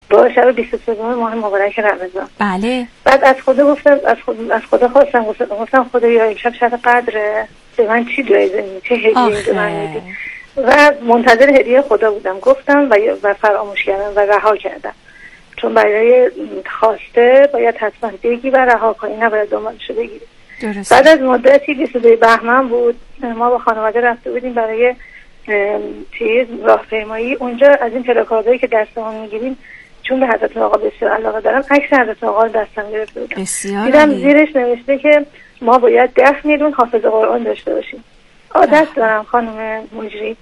با شب 23 ماه مبارک رمضان. بله. بعد از خدا گفتم، از خدا خواستم خدایا امشب شب قدره، به من چی جایزه میدی، چه هدیه‌ای به من میدی؟ و منتظر هدیه خدا بودم. گفتم و فراموش کردم و رها کردم، چون برای خواسته باید حتما بگی و رها کنی، نباید دنبالشو بگیری. بعد از مدتی 22 بهمن بود، ما با خانواده رفته بودیم برای راهپیمایی. اونجا از این پلاکاردهایی که دستمون میگیریم، چون به حضرت آقا بسیار علاقه دارم، عکس حضرت آقا رو دستم گرفته بودم. دیدم زیرش نوشته که ما باید 10 میلیون حافظ قرآن داشته باشیم. عادت دارم خانم مجری،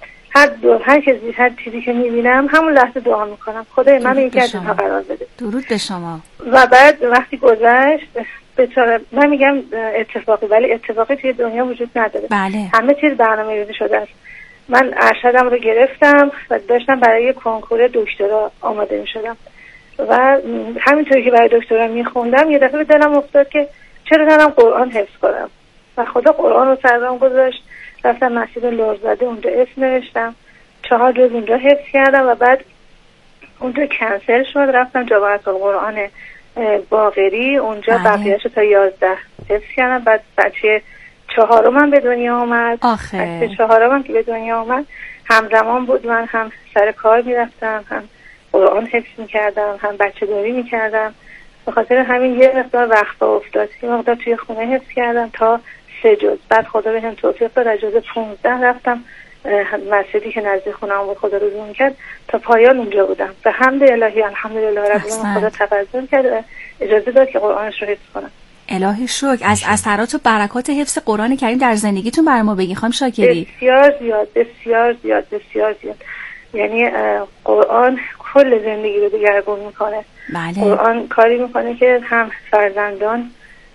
هر چیزی که میبینم همون لحظه دعا میکنم، خدای من یکی از اینها قرار بده. درود به شما. و بعد وقتی گذشت، من میگم اتفاقی، ولی اتفاقی توی دنیا وجود نداره. بله. همه چیز برنامه‌ریزی شده است. من ارشدم رو گرفتم و داشتم برای کنکور دکترا آماده میشدم و همینطوری که برای دکترا میخوندم یه دفعه به دلم افتاد که چرا نرم قرآن حفظ کنم و خدا قرآن رو سرم گذاشت. رفتم مسجد لرزاده، اونجا اسم نوشتم، 4 روز اونجا حفظ کردم و بعد اونجا کنسل شد، رفتم جواهرات القرآن باقری، اونجا بقیه‌اشو تا 11 حفظ کردم. بعد بچه 4م به دنیا آمد. بچه 4م که به دنیا آمد همزمان بود، من هم سر کار میرفتم، هم قرآن حفظ میکردم، هم بچه داری میکردم. به خاطر همین یه مقدار وقت افتاد، یه مقدار توی خونه حفظ کردم تا 3 جز. بعد خدا بهم توفیق داد، از جز 15 رفتم مسجدی که نزدیک خونم بود، خدا رضا میکرد تا پایان اونجا بودم. به حمد الهی الحمدلله رب العالمین، خدا تفضل کرد اجازه داد که قرآنش رو حفظ کنم. الهی شکر. از اثرات و برکات حفظ قرآن کریم در زندگیتون برای ما بگین خانم شاکری. بسیار زیاد، بسیار زیاد، بسیار زیاد. یعنی قرآن کل زندگی رو دگرگون میکنه. بله. قرآن کاری میکنه که هم فرزندان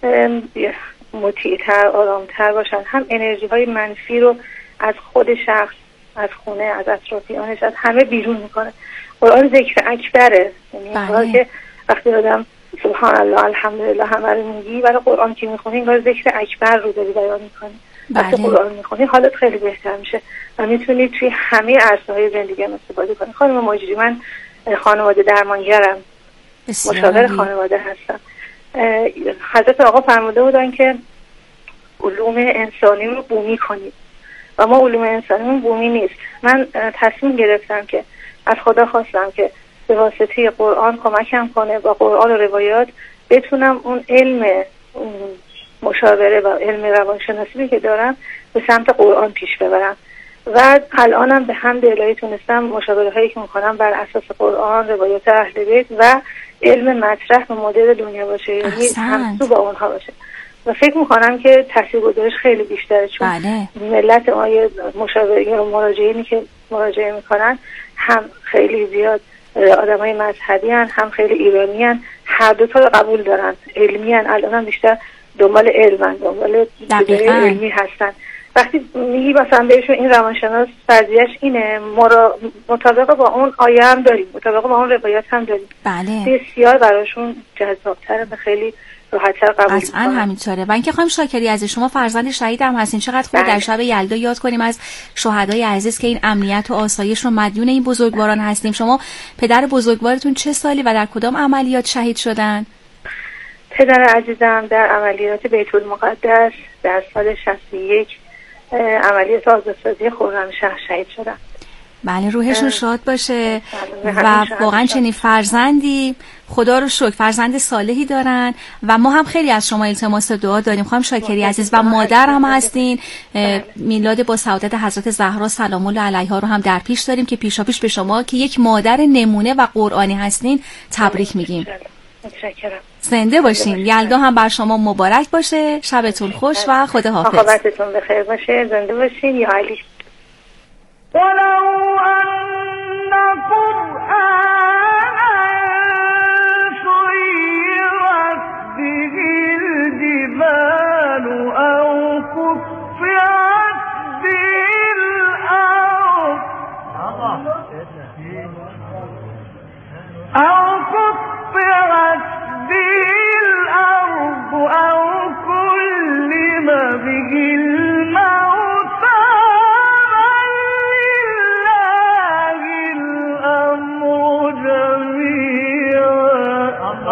مطیع‌تر، آرامتر باشن، هم انرژی های منفی رو از خود شخص، از خونه، از اطرافیانش، از همه بیرون میکنه. قرآن ذکر اکبره، یعنی که وقتی آدم سبحان الله الحمدلله همه رو میگی، ولی قرآن که میخونی انگار ذکر اکبر رو داری بیان میکنی. وقتی قرآن میخونی حالت خیلی بهتر میشه و میتونی توی همه عرصه‌های زندگی هم استفاده کنی. خانم مجری، من خانواده درمانگرم، مشاور خانواده هستم. حضرت آقا فرموده بودن که علوم انسانی رو بومی کنید و ما علوم انسانی بومی نیست. من تصمیم گرفتم که از خدا خواستم که به واسطه قرآن کمکم کنه، با قرآن و روایات بتونم اون علم مشاوره و علم روانشناسی که دارم به سمت قرآن پیش ببرم و الانم به حمد الهی تونستم مشاوره هایی که میکنم بر اساس قرآن، روایات اهل بیت و علم مطرح و مدل دنیا باشه، یعنی همسو با اونها باشه و فکر میکنم که تاثیرگذاریش خیلی بیشتره، چون ملت ما مشاوره و مراجعینی که مراجعه میکنن هم خیلی زیاد آدمای مذهبی هن، هم خیلی ایرانی هن، هر دوتا رو قبول دارن، علمی هن، الان هم بیشتر دنبال علمن، دنبال علمی هستن. وقتی میگی مثلا بهشون این روانشناس فرضیش اینه، مطابق با اون آیه هم داریم، مطابق با اون روایات هم داریم. بله. بسیار براشون جذاب‌تره و خیلی راحت‌تر قبول می‌کنن. قطعاً همینطوره. و اینکه خانم شاکری عزیز، شما فرزند شهید هم هستین، چقدر خوب در شب یلدا یاد کنیم از شهدای عزیز که این امنیت و آسایش رو مدیون این بزرگواران هستیم. شما پدر بزرگوارتون چه سالی و در کدام عملیات شهید شدن؟ پدر عزیزم در عملیات بیت المقدس در سال 61 عملیات آزادسازی خرمشهر شهید شدن. بله، روحشون شاد باشه و واقعا چنین فرزندی خدا رو شکر فرزند صالحی دارن و ما هم خیلی از شما التماس دعا داریم خانم شاکری عزیز و مادر هم هستین. میلاد با سعادت حضرت زهرا سلام الله علیها رو هم در پیش داریم که پیشاپیش به شما که یک مادر نمونه و قرآنی هستین تبریک میگیم. متشکرم. زنده باشین. یلدا هم بر شما مبارک باشه. شبتون خوش و خداحافظ. عاقبتتون بخیر باشه. زنده باشین. یا علی. ولو أن قرآنا سيرت به الجبال أو قطعت به الأرض أو كلم به الموتى بل لله الأمر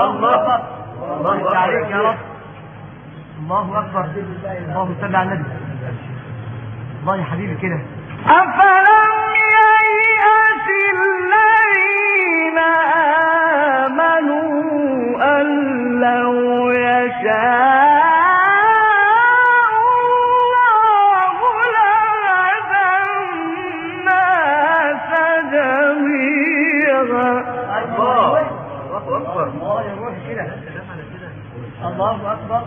الله عليك يا رب. الله أكبر. اللهم صل على النبي. الله يا حبيبي كده. أفلم ييأس الذين آمنوا أن لو يشاء الله لهدى الناس جميعا. الله أكبر. الله يا روح كده. الله أكبر.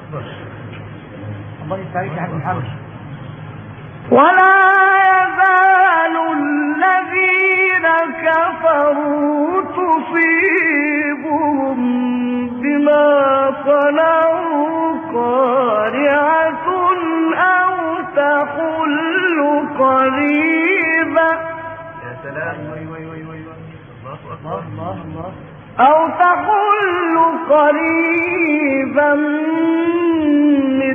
الله يستعيش يا حبيبي محمد. ولا يزال الذين كفروا تصيبهم بما صنعوا قارعة أو تحل قريبا. يا سلام. الله. أو تحل قريبا من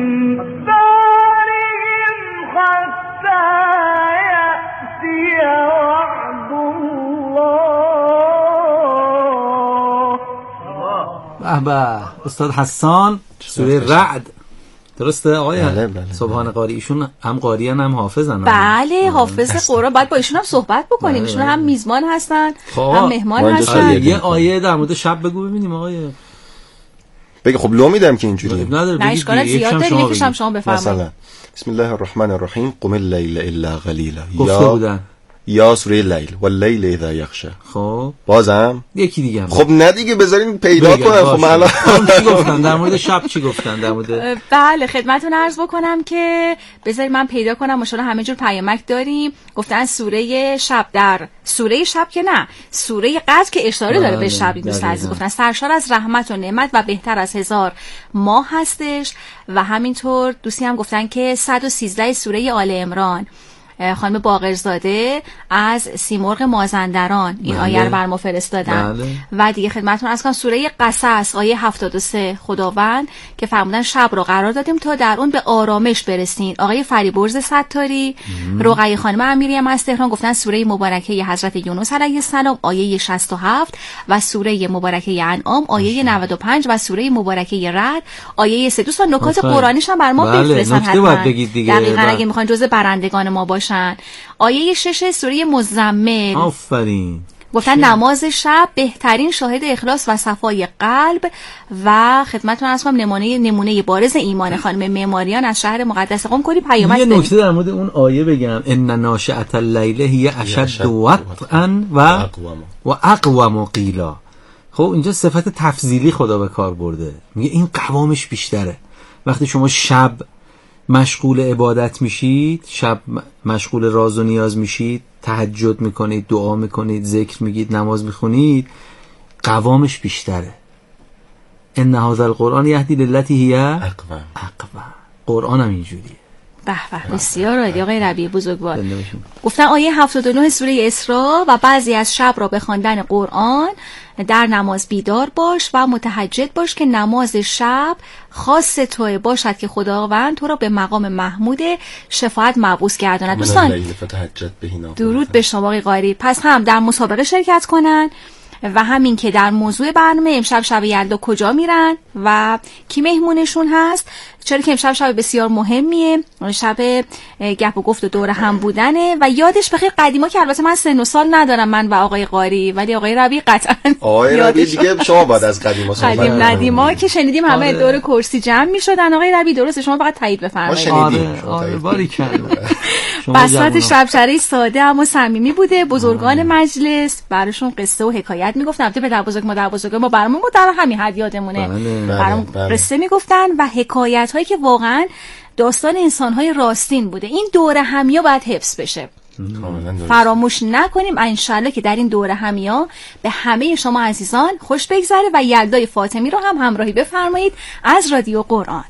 دارهم حتى يأتي وعد الله. به استاد حسان سوره رعد درسته آقای بله. سبحان قاری، ایشون هم قاریان هم حافظن. بله حافظ قرآن. باید با ایشون هم صحبت بکنیم. ایشون هم میزبان هستن هم مهمان ما هستن. یه آیه در مورد شب بگو ببینیم آقای. بگه خب لو میدم که اینجوری نه اشکالات زیاد داریم. یکیشم شما بفرمایید. مثلا بسم الله الرحمن الرحیم قم اللیل الا قلیلا. گفته بودن یا سوره لیل واللیل اذا یغشی. خب بازم یکی دیگه هم. خب نه دیگه بذارین پیدا کنم. خب الان چی گفتن در مورد شب؟ چی گفتن در مورد؟ بله خدمتتون عرض بکنم که بذارید من پیدا کنم. ماشاءالله همه جور پیامک داریم. گفتن سوره شب، در سوره شب که نه، سوره قدر که اشاره داره به شب. دوست عزیز گفتن سرشار از رحمت و نعمت و بهتر از 1000 ماه هستش. و همینطور دوستی هم گفتن که 113 سوره آل عمران. خانم باقرزاده از سیمرغ مازندران این آیه رو بر ما فرستادن. و دیگه خدمتتون عرض کنم سوره قصص آیه 73 خداوند که فرمودن شب رو قرار دادیم تا در اون به آرامش برسین. آقای فریبرز ستاری، رقیه خانم امیری هم از تهران گفتن سوره مبارکه حضرت یونس علیه السلام آیه 67 و سوره مبارکه انعام آیه 95 و سوره مبارکه رعد آیه 3. دوستان نکات قرآنیش هم بر ما بفرستن حتما. دقیقاً اگه میخوان جزء برندگان ما باشن. آیه 6 سوره مزمل. آفرین. گفتن نماز شب بهترین شاهد اخلاص و صفای قلب. و خدمتتون عرض کنم نمونه بارز ایمان خانم معماریان از شهر مقدس قم کلی پیامک یه نکته در مورد اون آیه بگم. ان ناشئة الليل هی اشد وطئا و اقوم قیلا. خب اینجا صفت تفضیلی خدا به کار برده. میگه این قوامش بیشتره. وقتی شما شب مشغول عبادت میشید، شب مشغول راز و نیاز میشید، تهجد میکنید، دعا میکنید، ذکر میگید، نماز میخونید، قوامش بیشتره. ان هذا القرآن یهدی للتی هی اقوم. قرآن هم اینجوریه. به به بسیار عالی آقای ربیع بزرگوار. گفتن آیه 79 سوره اسراء و بعضی از شب را به خواندن قرآن در نماز بیدار باش و متهجد باش که نماز شب خاص تو باشد که خداوند تو را به مقام محمود شفاعت مبعوث گرداند. دوستان درود به شما آقای قاری. پس هم در مسابقه شرکت کنن و همین که در موضوع برنامه امشب شب یلدا کجا میرن و کی مهمونشون هست، چرا که امشب شب بسیار مهمیه، شب گپ و گفت و دور هم بودنه. و یادش بخیر قدیما که البته من سن و سال ندارم من و آقای قاری، ولی آقای ربیع قطعا آقای ربیع دیگه شما بعد از قدیما قدیم ندیما که شنیدیم همه دور کرسی جمع میشدن. آقای ربیع درست شما فقط تایید بفرمایید. آره باریکلا. بساط شبچره ساده اما صمیمی بوده. بزرگان مجلس براشون قصه و حکایت میگفتن. البته پدر بزرگ مادر بزرگ ما برامون در همین حد یادمونه. برام قصه میگفتن و حکایت هایی که واقعا داستان انسان های راستین بوده. این دوره همیا باید حفظ بشه. فراموش نکنیم انشالله که در این دوره همیا به همه شما عزیزان خوش بگذره و یلدای فاطمی رو هم همراهی بفرمایید از رادیو قرآن.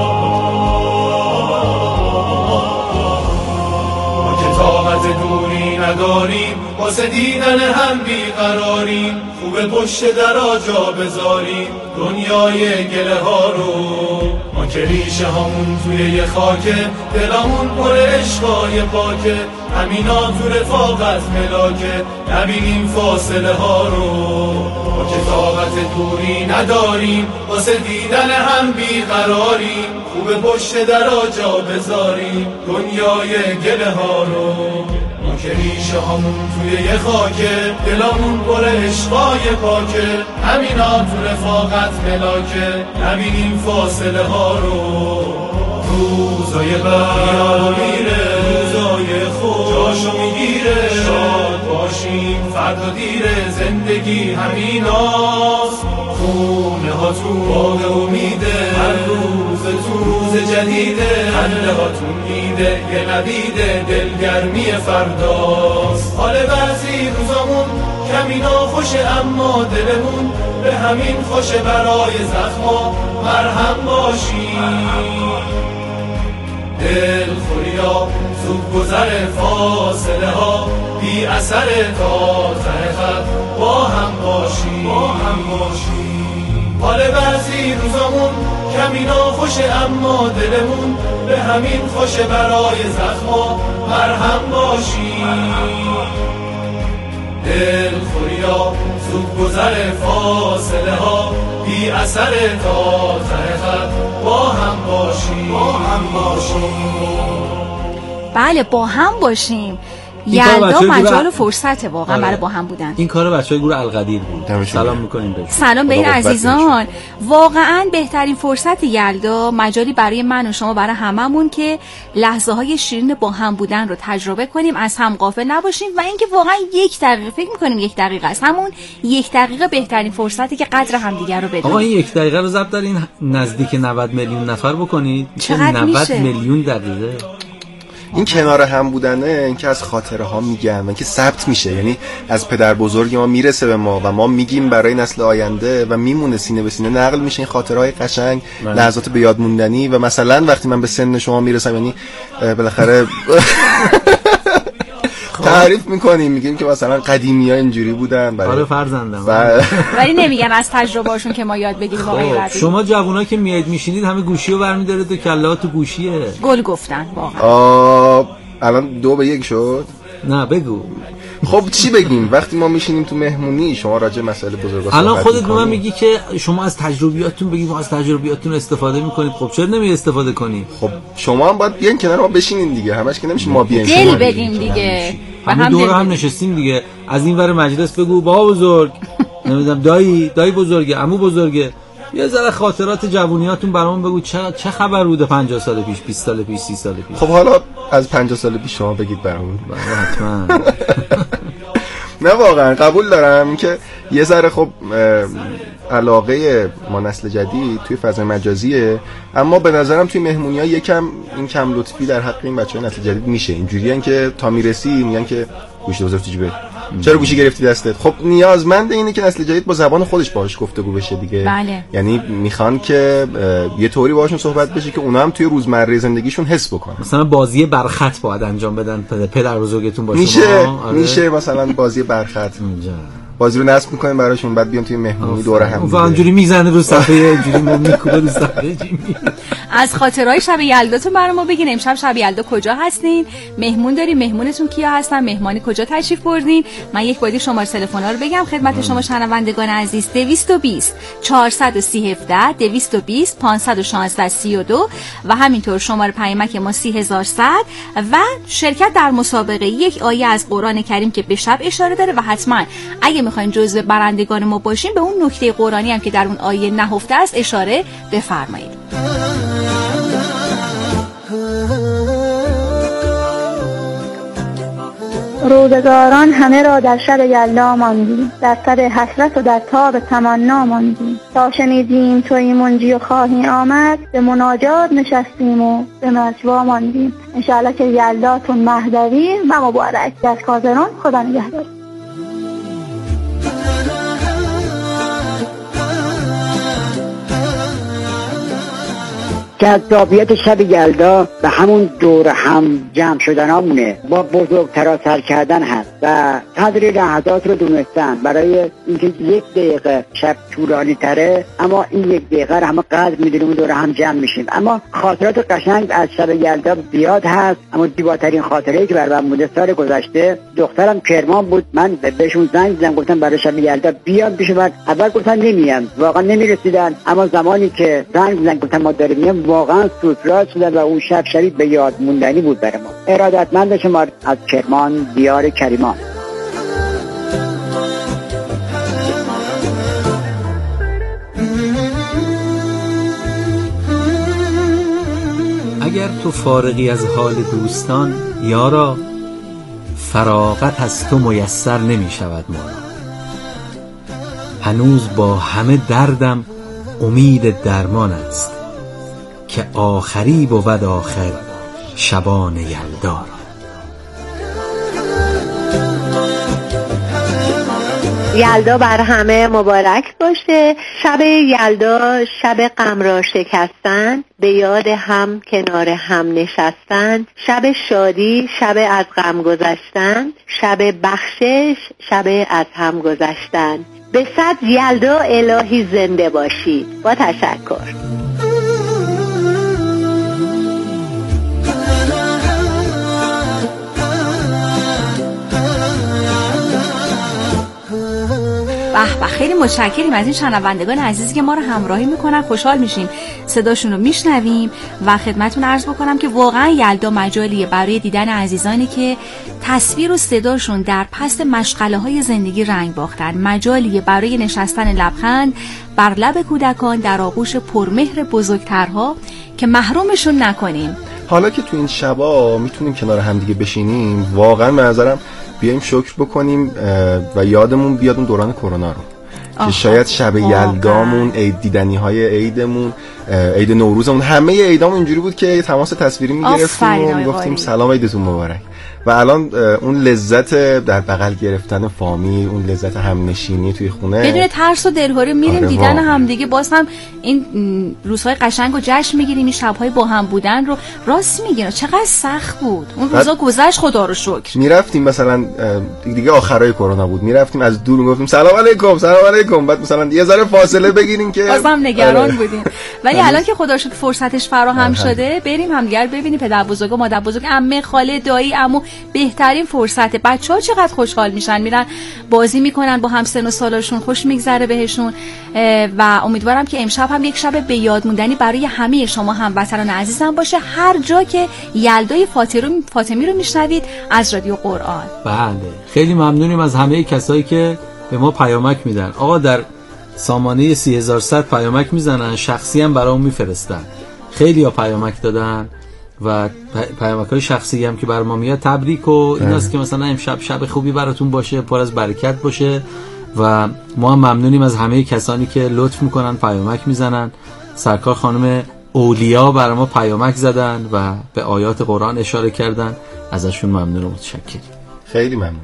دوری نداریم، واسه دیدن هم بیقراریم. خوبه پشت درا جا بذاریم دنیای گله ها رو. ما که ریشه هامون توی یه خاکه، دلامون پر عشقای پاکه. همینا تو رفاقت ملاکه، نبینیم فاصله ها رو. ما که طاقت دوری نداریم، واسه دیدن هم بیقراریم. خوبه پشت درا جا بذاریم دنیای گله ها رو. ما که ریشه هامون توی یه خاکه، دلامون پر عشقای پاکه. همینا تو رفاقت ملاکه، نبینیم فاصله ها رو. روزای بر میره، روزای خوب جاشو میگیره. شاد باشیم فردا دیره، زندگی همیناست. خونه ها تو باغ امیده، هر روز تو روز جدیده. خنده ها تو میده یه نبیده، دلگرمی فرداست. حال بعضی روزامون کمی ناخوشه، اما دلمون به همین خوشه. برای زخما مرهم باشیم. دل خوریا زود گذر فاصله ها، بی اثر تا ته خط با هم باشیم. حال بعضی روزامون کمی ناخوشه، اما دلمون به همین خوشه. برای زخما مرهم باشیم. دل خوریا زود گذر فاصله ها، بی اثر تا ته خط با هم باشیم. بله با هم باشیم. یلدا مجال و فرصت واقعا برای با هم بودن. این کار بچهای گروه القدیر بود. سلام میکنیم بهشون. سلام به این عزیزان. واقعا بهترین فرصت یلدا مجالی برای من و شما، برای هممون که لحظه های شیرین با هم بودن رو تجربه کنیم، از هم غافل نباشیم و اینکه واقعا 1 دقیقه فکر میکنیم 1 دقیقه است، همون 1 دقیقه بهترین فرصتی که قدر همدیگه رو بدونیم. آقا این 1 دقیقه رو ضبط دارین نزدیک 90 میلیون نفر بکنید. چقدر 90 میشه؟ میلیون دقیقه. این کنار هم بودنه، این که از خاطره ها میگم و که ثبت میشه، یعنی از پدر بزرگ ما میرسه به ما و ما میگیم برای نسل آینده و میمونه سینه به سینه نقل میشه. این خاطره های قشنگ، لحظات به یاد موندنی. و مثلا وقتی من به سن شما میرسم، یعنی بالاخره تعریف میکنیم، میگیم که مثلا قدیمی‌ها اینجوری بودن. آره فرزندم. ولی نمیگن از تجربه‌هاشون که ما یاد بگیریم واقعا بعد. شما جوونا که میایید میشینید همه گوشیو برمی‌دارید و کله‌ها تو گوشیه. گل گفتن واقعا. الان 2-1 شد. نه بگو. خب چی بگیم وقتی ما میشینیم تو مهمونی، شما راجع مسائل بزرگا صحبت الان خودت به من میگی که شما از تجربیاتتون بگید، ما از تجربیاتتون استفاده میکنید. خب چرا نمی استفاده کنی؟ خب شما هم باید بیاین کنار ما بشینین دیگه. همش که نمیشه ما بیاین دل بدیم دیگه. همه دور هم نشستیم دیگه. از این ور مجلس بگو بابا بزرگ، نمیدونم دایی بزرگه، عمو بزرگه، یه ذره خاطرات جوونیاتون برامون بگو. چه خبر بوده 50 سال پیش، 20 سال پیش، 30 سال پیش. خب حالا از 50 سال پیش شما بگید برامون. حتما. نه واقعا قبول دارم که یه ذره خب علاقه ما نسل جدید توی فضای مجازیه، اما به نظرم توی مهمونی‌ها یکم این کم لطفی در حق این بچه‌های نسل جدید میشه. اینجوریه که تا میرسی میگن که گوشی بذار تو جیبت، چرا گوشی گرفتی دستت؟ خب نیازمند اینه که نسل جدید با زبان خودش باهاش گفتگو بشه دیگه. بله. یعنی میخوان که یه طوری باهاشون صحبت بشه که اونا هم توی روزمره زندگیشون حس بکنن. مثلا بازی برخط باید انجام بدن پدر بزرگتون باشه. میشه مثلا بازی برخط بازی رو نصب میکنیم براشون، بعد بیام توی مهمونی دوره هم و اونجوری میزنه رو صفحه، اینجوری میکوبه رو صفحه. از خاطرهای شب یلداتون برای ما بگین. امشب شب یلدا کجا هستین؟ مهمون دارین؟ مهمونتون کیا هستن؟ مهمانی کجا تشریف بردین؟ من یک بار شماره تلفن ها رو بگم خدمت شما شنوندگان عزیز. 220 430 17 220 516 32 و همینطور شماره پیامک ما 30100 و شرکت در مسابقه یک آیه از قرآن کریم که به شب اشاره داره و حتما اگه میخواین جزو برندگان ما باشین به اون نکته قرآنی هم که در اون آیه نهفته است اشاره بفرمایید. روزگاران همه را در شب یلدا ماندیم، در سر حسرت و در تاب تمنا ماندیم. تا شنیدیم تویی منجی و خواهی آمد، به مناجات نشستیم و به نجوا ماندیم. انشاءالله که یلداتون مهدوی و مبارک. از کازران خدا نگهدار. جذابیت شب یلدا به همون دور هم جمع شدنامونه، با بزرگترا سر کردن هست و قدر لحظات رو دونستن. برای اینکه 1 دقیقه شب طولانی تره، اما این 1 دقیقه رو همه قدر میدونیم دور هم جمع میشیم. اما خاطرات قشنگ از شب یلدا زیاد هست، اما زیباترین خاطره‌ای که برام مونده سال گذشته دخترم کرمان بود. من بهشون زنگ زدم گفتم برای شب یلدا بیان پیش من. اول گفتن نمیام، واقعا نمیرسیدن، اما زمانی که زنگ زدن گفتم ما داریم میام، واقعا سورپرایز شدن و اون شب شبیه به یاد موندنی بود برای ما. ارادتمند شما از کرمان، دیار کریمان. اگر تو فارغی از حال دوستان یارا، فراغت از تو میسر نمی شود ما را. هنوز با همه دردم امید درمان است، که آخری بود آخر شبان یلدا را. یلدا بر همه مبارک باشه. شب یلدا شب غم را شکستن، به یاد هم کنار هم نشستن. شب شادی شب از غم گذشتن، شب بخشش شب از هم گذشتن. به 100 یلدا الهی زنده باشید. با تشکر. به خیلی متشکریم از این شنوندگان عزیزی که ما رو همراهی میکنن. خوشحال میشیم صداشون رو میشنویم و خدمتتون عرض بکنم که واقعا یلدا مجالیه برای دیدن عزیزانی که تصویر و صداشون در پس مشغله های زندگی رنگ باختن. مجالیه برای نشستن لبخند بر لب کودکان در آغوش پرمهر بزرگترها که محرومشون نکنیم. حالا که تو این شبا میتونیم کنار همدیگه بشینیم، واقعا به نظرم بیایم شکر بکنیم و یادمون بیاد اون دوران کرونا رو که شاید شب یلدامون، عید دیدنی های عیدمون، عید نوروزمون، همه عیدامون اینجوری بود که تماس تصویری میگرفتیم و میگفتیم سلام عیدتون مبارک. و الان اون لذت در بغل گرفتن فامیل، اون لذت همنشینی توی خونه بدون ترس و دلهوری میریم دیدن همدیگه. باز هم این روزهای قشنگ رو جشن میگیریم، این شبهای با هم بودن رو. راست میگین چقدر سخت بود اون روزا، گذشت خدا رو شکر. میرفتیم مثلا دیگه آخرای کرونا بود، میرفتیم از دور میگفتیم سلام علیکم سلام علیکم، بعد مثلا یه ذره فاصله بگیریم که بازم نگران بودیم. ولی الان که خدا رو شکر فرصتش فراهم شده بریم همدیگه ببینیم، پدر بزرگ و مادر بزرگ، عمه، خاله، دایی، عمو، بهترین فرصته. بچه‌ها چقدر خوشحال میشن، میرن بازی میکنن با هم سن و سالاشون، خوش میگذره بهشون. و امیدوارم که امشب هم یک شب به یاد موندنی برای همه شما هموطنان عزیزم باشه، هر جا که یلدای فاطمی رو میشنوید از رادیو قرآن. بله خیلی ممنونیم از همه کسایی که به ما پیامک میدن. آقا در سامانه 3100 پیامک میزنن، شخصی هم برام میفرستن. خیلی ها پیامک دادن و پیامک‌های شخصی هم که بر ما میاد تبریک و ایناست که مثلا امشب شب خوبی براتون باشه، پر از برکت باشه. و ما هم ممنونیم از همه کسانی که لطف میکنن پیامک میزنن. سرکار خانم اولیا بر ما پیامک زدن و به آیات قرآن اشاره کردن، ازشون ممنون و متشکریم. خیلی ممنون.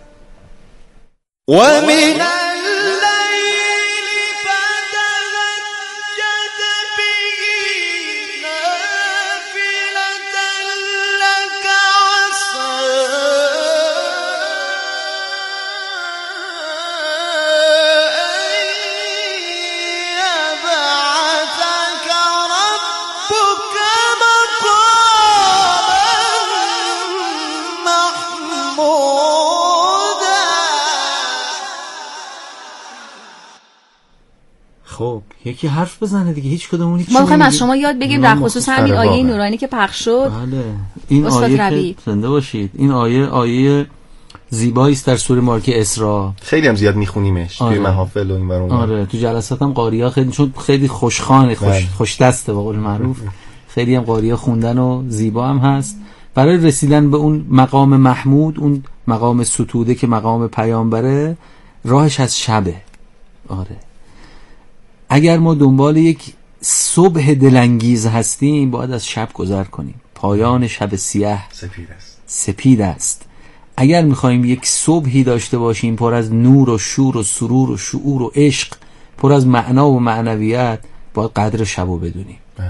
خب یکی حرف بزنه دیگه، هیچ کدومونی ما می‌خوایم از شما یاد بگیریم در خصوص همین آیه نورانی که پخش شد. بله این آیه زنده باشید. این آیه زیبایی است در سوره مبارکه اسراء. خیلی هم زیاد میخونیمش توی محافل و این ورون. آره تو جلسات هم قاری‌ها خیلی، چون خیلی خوشخوانه، خوش دسته به قول معروف. خیلی هم قاری‌ها خوندن و زیبا هم هست. برای رسیدن به اون مقام محمود، اون مقام ستوده که مقام پیامبره، راهش از شبه. آره اگر ما دنبال یک صبح دلانگیز هستیم باید از شب گذر کنیم. پایان شب سیاه سپید است. اگر میخوایم یک صبحی داشته باشیم پر از نور و شور و سرور و شعور و عشق، پر از معنا و معنویت، باید قدر شب رو بدونیم.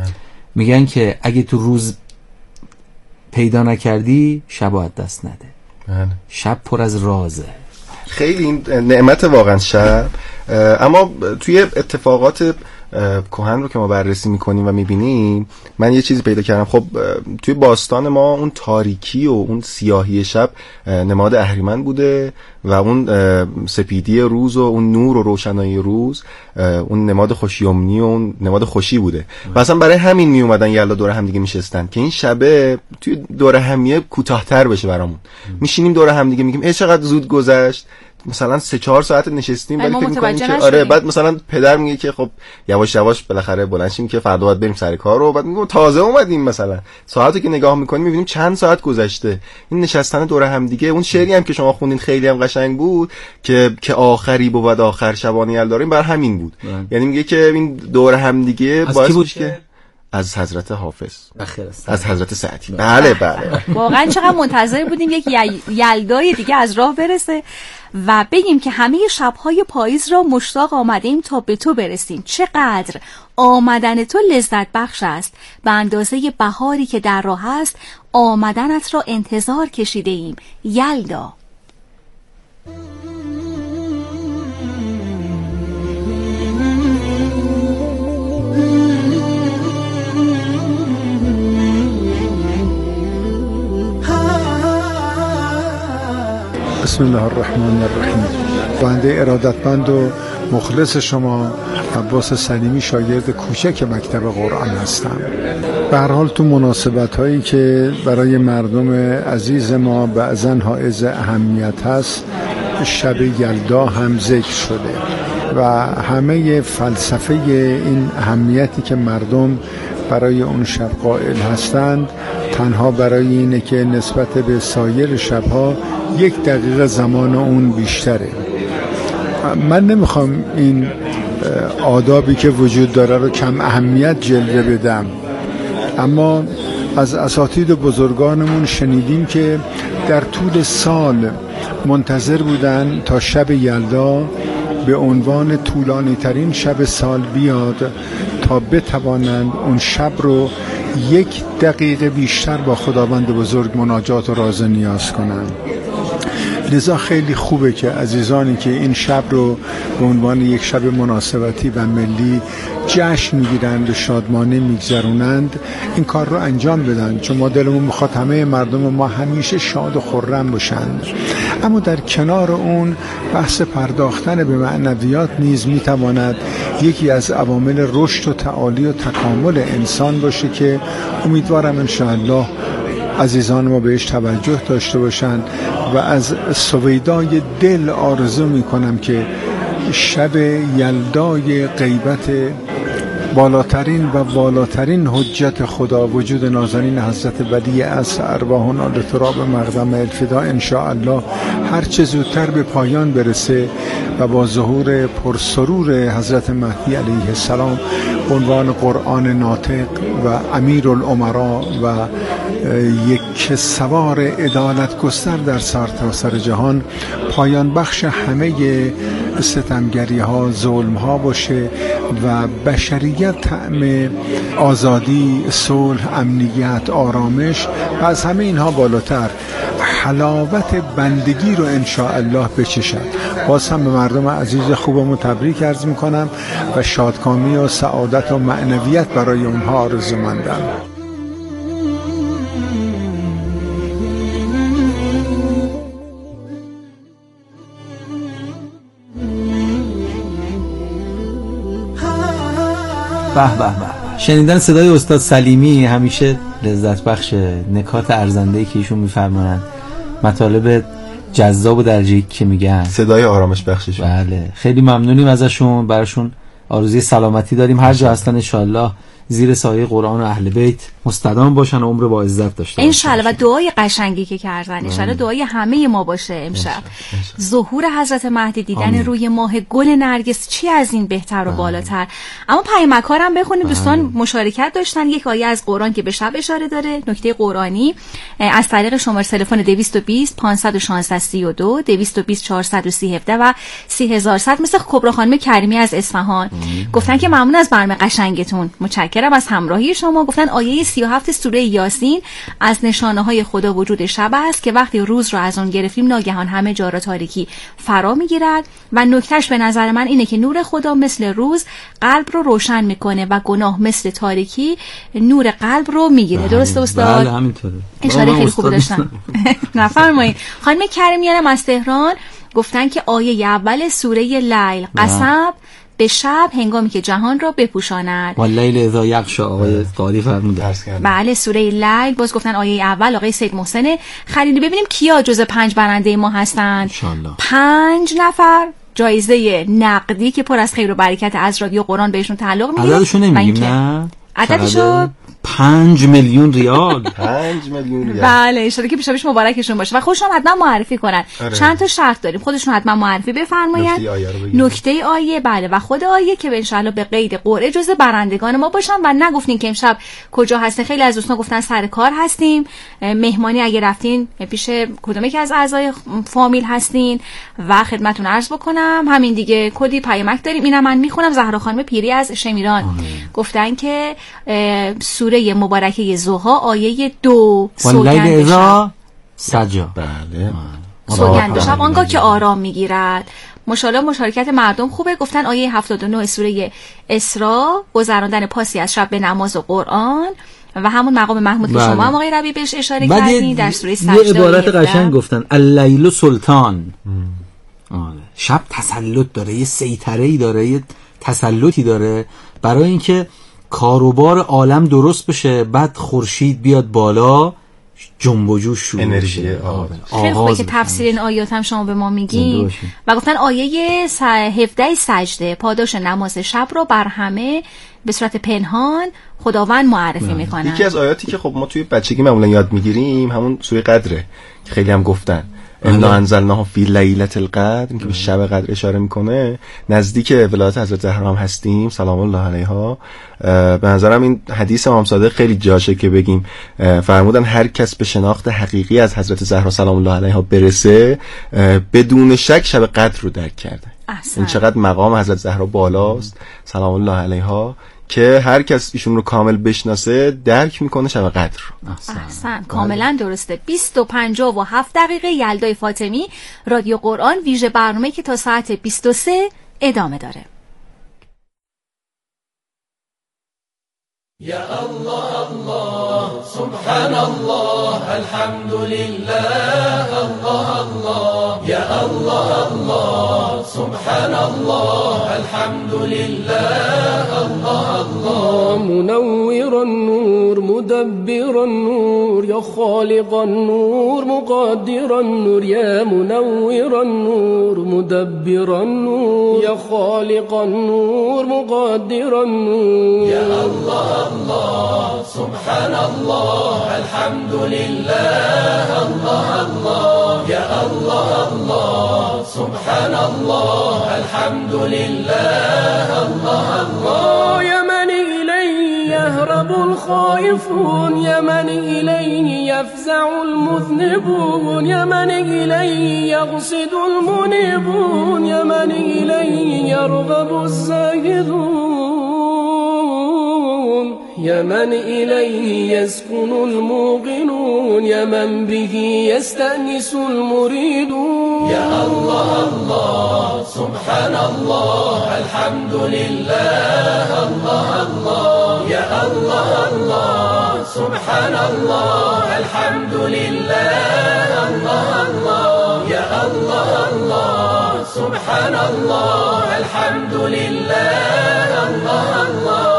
میگن که اگه تو روز پیدا نکردی شب از دست نده. شب پر از رازه. خیلی این نعمت واقعا شب. اما توی اتفاقات کهن رو که ما بررسی میکنیم و میبینیم، من یه چیزی پیدا کردم. خب توی باستان ما اون تاریکی و اون سیاهی شب نماد اهریمن بوده و اون سپیدی روز و اون نور و روشنایی روز اون نماد خوشیومنی و اون نماد خوشی بوده. و اصلا برای همین میومدن یلا دور هم دیگه میشستن که این شبه توی دور همیه کوتاه‌تر بشه برامون. میشینیم دور هم دیگه میگیم چقدر زود گذشت، مثلا 3-4 ساعت نشستیم ولی فکر می‌کنیم که آره. بعد مثلا پدر میگه که خب یواش یواش بالاخره بلند شیم که فردا باید بریم سر کار رو، بعد میگم تازه اومدیم. مثلا ساعتو که نگاه می‌کنیم می‌بینیم چند ساعت گذشته. این نشستن دور هم دیگه، اون شعری هم که شما خوندین خیلی هم قشنگ بود که آخری بود آخر شبانه یلداریم، بر همین بود. یعنی میگه که این دور هم دیگه باعث بود که از حضرت حافظ، از حضرت سعدی. بله واقعا چقدر منتظر بودیم یک یلدای دیگه از راه برسه و بگیم که همه شب‌های پاییز را مشتاق آمدیم تا به تو برسیم. چقدر آمدن تو لذت بخش است، به اندازه بهاری که در راه است آمدنت را انتظار کشیده ایم یلدا. بسم الله الرحمن الرحیم. بنده ارادتمند و مخلص شما عباس سلیمی، شاگرد کوچک مکتب قرآن هستم. به هر حال تو مناسبت هایی که برای مردم عزیز ما بعضن حائز اهمیت هست، شب یلدا هم ذکر شده و همه فلسفه این اهمیتی که مردم برای اون شب قائل هستند تنها برای اینه که نسبت به سایر شبها 1 دقیقه زمان اون بیشتره. من نمیخوام این آدابی که وجود داره رو کم اهمیت جلوه بدم، اما از اساتید و بزرگانمون شنیدیم که در طول سال منتظر بودن تا شب یلدا به عنوان طولانی ترین شب سال بیاد تا بتوانند اون شب رو 1 دقیقه بیشتر با خداوند بزرگ مناجات و راز نیاز کنند. لذا خیلی خوبه که عزیزانی که این شب رو به عنوان یک شب مناسبتی و ملی جشن میگیرند و شادمانه میگذرونند این کار رو انجام بدن، چون ما دلمون میخواد همه مردم ما همیشه شاد و خرم باشند. اما در کنار اون بحث پرداختن به معنویات نیز میتواند یکی از عوامل رشد و تعالی و تکامل انسان باشه که امیدوارم انشاءالله عزیزان ما بهش توجه داشته باشند و از سویدای دل آرزو میکنم که شب یلدای غیبت بالاترین و والاترین حجت خدا وجود نازنین حضرت ولی عصر ارواحنا لتراب مقدم الفدا انشاءالله هر چه زودتر به پایان برسه و با ظهور پرسرور حضرت مهدی علیه السلام عنوان قرآن ناطق و امیرالامرا و یک سوار عدالت گستر در سرتاسر جهان پایان بخش همه ستمگری ها، ظلم ها باشه و بشریت طعم آزادی، صلح، امنیت، آرامش و از همه اینها بالاتر حلاوت بندگی رو انشاءالله بچشد. باز هم به مردم عزیز خوبمون تبریک عرض میکنم و شادکامی و سعادت و معنویت برای اونها آرزومندم. به به به. شنیدن صدای استاد سلیمی همیشه لذت بخشه. نکات ارزنده‌ای که ایشون میفرمایند، مطالب جذاب و درجه‌ای که میگن، صدای آرامش بخششون. بله خیلی ممنونیم ازشون، براشون آرزوی سلامتی داریم. هر جا هستن انشالله زیر سایه قرآن و اهل بیت مستدام باشن و عمر با عزت داشته باشن انشالله. و دعای قشنگی که کردن انشالله دعای همه ما باشه امشب. ظهور حضرت مهدی، دیدن روی ماه گل نرگس، چی از این بهتر و بالاتر. اما پیامکارم بخونیم. دوستان مشارکت داشتن. یک آیه از قرآن که به شب اشاره داره، نکته قرآنی از طریق شماره تلفن 220 516 32 220 430 17 و 30100 مثل کبرا خانم کریمی از اصفهان گفتن که ممنون از برنامه قشنگتون، متشکرم. متشکرم از همراهی شما. گفتن آیه 37 سوره یاسین از نشانه‌های خدا وجود شب است که وقتی روز رو از اون گرفتیم ناگهان همه جا را تاریکی فرا میگیرد و نکتهش به نظر من اینه که نور خدا مثل روز قلب رو روشن میکنه و گناه مثل تاریکی نور قلب رو میگیره. درسته استاد؟ بله همینطوره. اشاره خیلی خوب داشتن. نفرمایید. خانم کریمیانم از تهران گفتن که آیه اول سوره لیل قسم به شب هنگامی که جهان را بپوشاند. واللیل اذا یغشی آقای قاری فرموده. بله سوره لیل. باز گفتن آیه اول آقای سید محسن خلیلی. ببینیم کیا جز 5 برنده ما هستن. 5 نفر جایزه نقدی که پر از خیر و برکت از رادیو قرآن بهشون تعلق میگیره. عددشو نمیگیم نه؟ عددشو 5 میلیون ریال. 5 میلیون ریال. بله ان که پیشاپیش مبارکشون باشه و خودشون حتما معرفی کنن. چند تا شرط داریم، خودشون حتما معرفی بفرمایید. نکته آیه بله و خود آیه که ان شاءالله به قید قرعه جزء برندگان ما باشن و نگفتین که امشب کجا هستین. خیلی از دوستان گفتن سر کار هستیم، مهمانی اگه رفتین پیش کدوم یکی از اعضای فامیل هستین و خدمتتون عرض بکنم همین دیگه کدی پیامک داریم. اینم من میخونم. زهرا خانم پیری از شمیران گفتن که سوره مبارکه ضحی آیه 2 سوگند شب سجا. بله سوگند شب آنگاه که آرام میگیرد. ماشاءالله مشارکت مردم خوبه. گفتن آیه 79 سوره اسراء گذراندن پاسی از شب به نماز و قرآن و همون مقام محمود که شما هم آقای ربیع بهش اشاره کردین در سوره سجده. یه عبارت قشنگ گفتن اللیل سلطان. شب تسلط داره، یه سیطره‌ای داره، یه تسلطی داره برای اینکه کاروبار عالم درست بشه، بعد خورشید بیاد بالا جنب و جوش شروع انرژی خیلی خوبه که تفسیر این آیات هم شما به ما میگین. و گفتن آیه 17 سجده پاداش نماز شب رو بر همه به صورت پنهان خداوند معرفی میکنن. یکی از آیاتی که خب ما توی بچگی معمولا یاد میگیریم همون سوره قدره که خیلی هم گفتن انا انزلناه فی لیلة القدر که به شب قدر اشاره میکنه. نزدیک ولایت حضرت زهرا هم هستیم سلام الله علیها. به نظرم این حدیث امام صادق خیلی جاشه که بگیم فرمودن هر کس به شناخت حقیقی از حضرت زهرا سلام الله علیها برسه بدون شک شب قدر رو درک کرده. این چقدر مقام حضرت زهرا بالاست سلام الله علیها که هر کس ایشون رو کامل بشناسه درک میکنه شب قدر رو. احسن کاملا درسته. 20:57 یلدای فاطمی رادیو قرآن ویژه برنامه که تا ساعت 23 ادامه داره. یا الله الله سبحان الله الحمد لله الله الله یا الله الله سبحان الله الحمد لله الله الله منور النور مدبر النور یا خالق النور مقدر النور یا منور النور مدبر النور یا خالق النور مقدر النور یا الله الله سبحان الله الحمد لله الله الله یا الله الله سبحان الله الحمد لله الله الله یا من الیه یهرب الخائفون یا من الیه یفزع المذنبون یا من الیه یقصد المنیبون یا من الیه یرغب الزاهدون یا من الیه یسکن الموقنون یا من به یستأنس المریدون یا الله الله سبحان الله الحمد لله الله الله یا الله الله سبحان الله الحمد لله الله الله یا الله الله سبحان الله الحمد لله الله الله.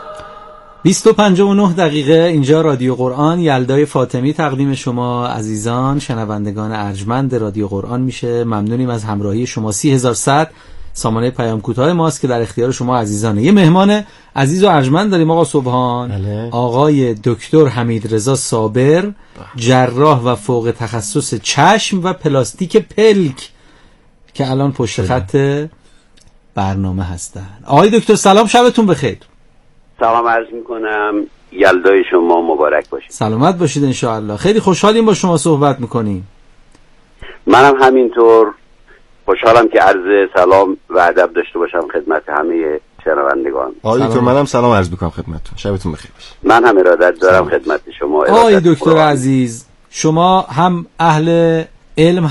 20:59 اینجا رادیو قرآن یلدای فاطمی تقدیم شما عزیزان شنوندگان ارجمند رادیو قرآن میشه. ممنونیم از همراهی شما. 30100 سامانه پیام کوتاه ماست که در اختیار شما عزیزانه. یه مهمان عزیز و ارجمند داریم آقا سبحان. آقای دکتر حمید رضا صابر، جراح و فوق تخصص چشم و پلاستیک پلک که الان پشت خط برنامه هستن. آقای دکتر سلام، شبتون بخیر. سلام عرض میکنم، یلدای شما مبارک باشه. سلامت باشید انشاءالله. خیلی خوشحالیم با شما صحبت میکنیم. منم همینطور خوشحالم که عرض سلام و ادب داشته باشم خدمت همه شنوندگان. آقای دکتر منم سلام عرض میکنم خدمتتون. شبتون بخیر باشه. من هم ارادت دارم خدمت شما. آقای دکتر عزیز، شما هم اهل علم